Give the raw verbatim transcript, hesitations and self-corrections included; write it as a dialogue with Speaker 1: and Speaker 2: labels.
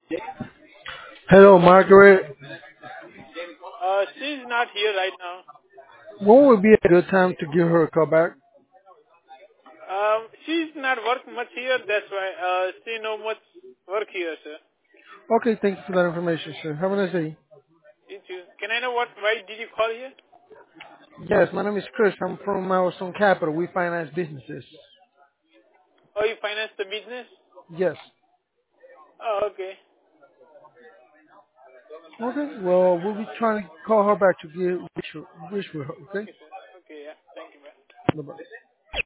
Speaker 1: Hello, Margaret.
Speaker 2: Uh, she's not here right now.
Speaker 1: When would be a good time to give her a call back?
Speaker 2: Um, she's not work much here. That's why. Uh, she no much work here, sir.
Speaker 1: Okay, thank you for that information, sir. Have a nice day.
Speaker 2: Did you? Can I know what? Why did you call here?
Speaker 1: Yes, my name is Chris. I'm from Milestone Capital. We finance businesses.
Speaker 2: Oh, you finance the business?
Speaker 1: Yes.
Speaker 2: Oh, okay.
Speaker 1: Okay, well, we'll be trying to call her back to get wish, wish for her, okay?
Speaker 2: Okay, sir. Okay, yeah. Thank you, man.
Speaker 1: Bye-bye.